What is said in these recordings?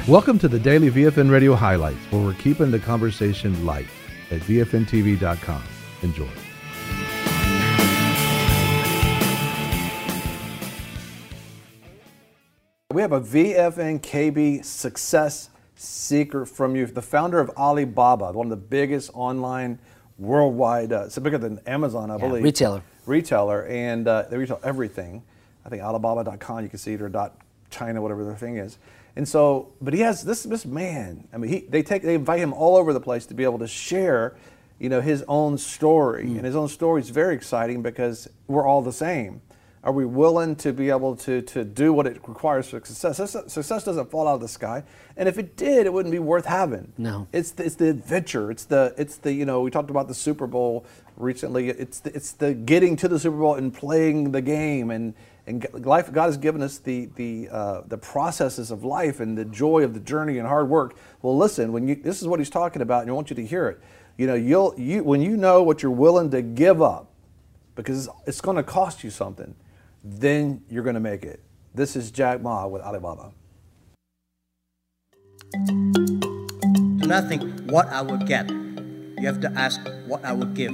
Welcome to the Daily VFN Radio Highlights, where we're keeping the conversation light at VFNTV.com. Enjoy. We have a VFN KB success secret from you, the founder of Alibaba, one of the biggest online worldwide, it's bigger than Amazon, I believe. Retailer, and they retail everything. I think Alibaba.com, you can see it, or .China, whatever their thing is. And so, but he has this man. I mean, they invite him all over the place to be able to share, his own story. And his own story is very exciting because we're all the same. Are we willing to be able to do what it requires for success? Success doesn't fall out of the sky, and if it did, it wouldn't be worth having. No, it's the adventure. It's the we talked about the Super Bowl recently. It's the getting to the Super Bowl and playing the game, and life. God has given us the processes of life and the joy of the journey and hard work. Well, listen, this is what he's talking about, and I want you to hear it. When you know what you're willing to give up, because it's going to cost you something, then you're going to make it. This is Jack Ma with Alibaba. Do not think what I will get. You have to ask what I will give.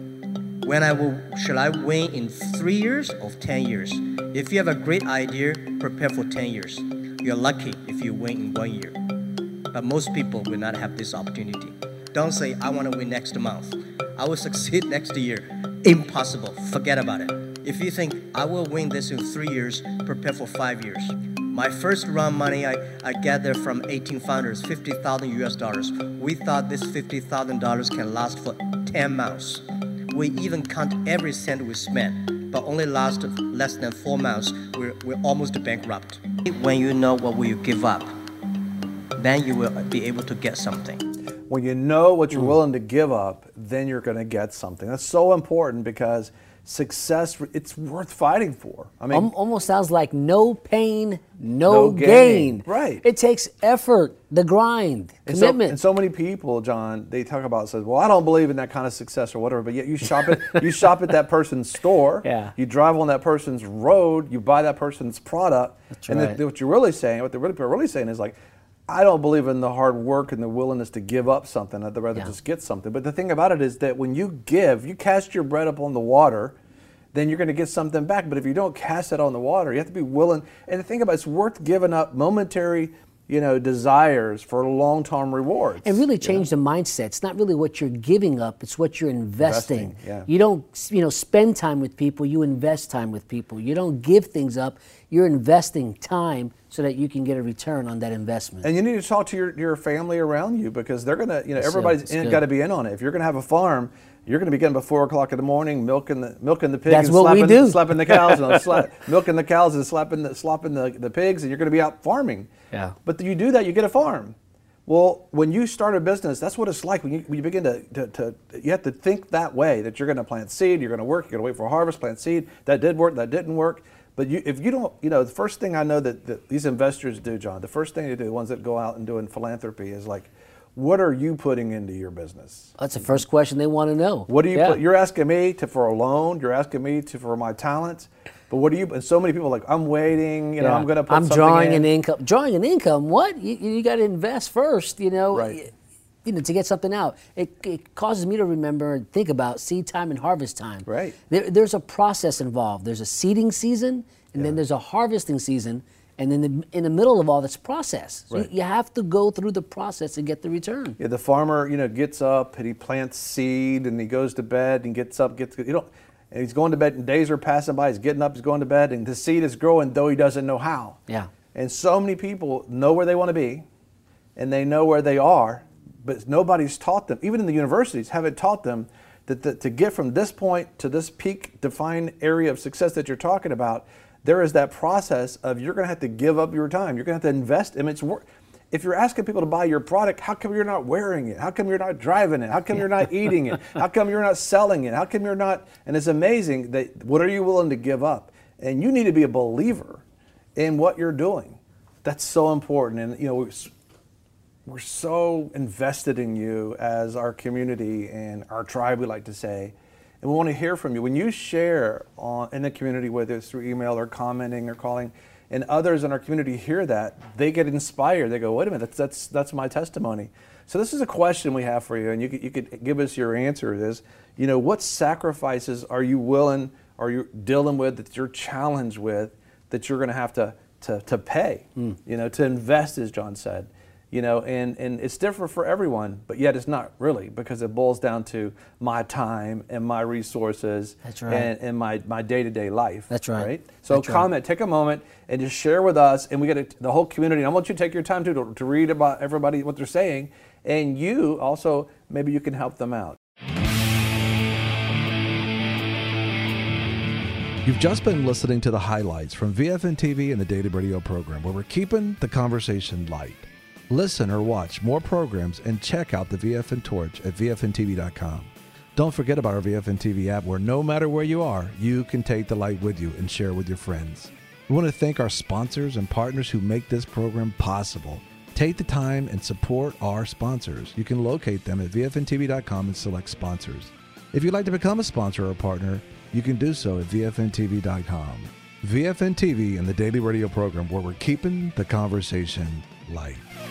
Shall I win in 3 years or 10 years? If you have a great idea, prepare for 10 years. You're lucky if you win in 1 year. But most people will not have this opportunity. Don't say, I want to win next month. I will succeed next year. Impossible. Forget about it. If you think I will win this in 3 years, prepare for 5 years. My first round money I gathered from 18 founders, $50,000 US. We thought this $50,000 can last for 10 months. We even count every cent we spent, but only last less than 4 months. We're almost bankrupt. When you know what will you give up, then you will be able to get something. When you know what you're willing to give up, then you're going to get something. That's so important because success, it's worth fighting for. I mean, almost sounds like no pain, no gain. Right. It takes effort, the grind, commitment. And so many people, John, they talk about, says, well, I don't believe in that kind of success or whatever, but yet you shop at that person's store, you drive on that person's road, you buy that person's product. That's right. And what they're really saying is like, I don't believe in the hard work and the willingness to give up something. I'd rather just get something. But the thing about it is that when you give, you cast your bread up on the water, then you're going to get something back. But if you don't cast it on the water, you have to be willing. And the thing about it's worth giving up momentary, desires for long-term rewards. And really change the mindset. It's not really what you're giving up, it's what you're investing. You don't, spend time with people, you invest time with people. You don't give things up, you're investing time so that you can get a return on that investment. And you need to talk to your family around you because they're going to, everybody's got to be in on it. If you're going to have a farm, you're going to be getting up at 4 o'clock in the morning, milking the pigs. That's and what we do. Slapping the cows, milking the cows and slopping the pigs, and you're going to be out farming. Yeah. But you do that, you get a farm. Well, when you start a business, that's what it's like. When you begin to you have to think that way, that you're going to plant seed, you're going to work, you're going to wait for a harvest, plant seed. That did work, that didn't work. But if you don't, the first thing I know that these investors do, John, the first thing they do, the ones that go out and doing philanthropy, is like, what are you putting into your business? That's the first question they want to know. What do you put? You're asking me for a loan. You're asking me for my talents. But what do you? And so many people are like, I'm waiting. I'm going to put something drawing in. an income. Drawing an income. What? You got to invest first. Right. To get something out. It causes me to remember and think about seed time and harvest time. Right. There's a process involved. There's a seeding season, and then there's a harvesting season. And then in the middle of all this process, so you have to go through the process and get the return. Yeah, the farmer, gets up and he plants seed and he goes to bed and gets up, and he's going to bed and days are passing by. He's getting up, he's going to bed, and the seed is growing though he doesn't know how. Yeah. And so many people know where they want to be, and they know where they are, but nobody's taught them. Even in the universities, haven't taught them that to get from this point to this peak defined area of success that you're talking about. There is that process of you're going to have to give up your time. You're going to have to invest. If you're asking people to buy your product, how come you're not wearing it? How come you're not driving it? How come you're not eating it? How come you're not selling it? How come you're not? And it's amazing that what are you willing to give up? And you need to be a believer in what you're doing. That's so important. And we're so invested in you as our community and our tribe, we like to say. And we want to hear from you. When you share in the community, whether it's through email or commenting or calling, and others in our community hear that, they get inspired. They go, wait a minute, that's my testimony. So this is a question we have for you, and you could give us your answer. Is, what sacrifices are you willing, are you dealing with, that you're challenged with, that you're going to have to pay, to invest, as John said, and it's different for everyone, but yet it's not really, because it boils down to my time and my resources. That's right. and my day-to-day life. That's right. So comment, take a moment and just share with us, and we get the whole community. And I want you to take your time to read about everybody, what they're saying, and you also, maybe you can help them out. You've just been listening to the highlights from VFN TV and the Daily Radio program, where we're keeping the conversation light. Listen or watch more programs and check out the VFN Torch at VFNTV.com. Don't forget about our VFN TV app, where no matter where you are, you can take the light with you and share with your friends. We want to thank our sponsors and partners who make this program possible. Take the time and support our sponsors. You can locate them at VFNTV.com and select sponsors. If you'd like to become a sponsor or a partner, you can do so at VFNTV.com. VFN TV and the Daily Radio program, where we're keeping the conversation light.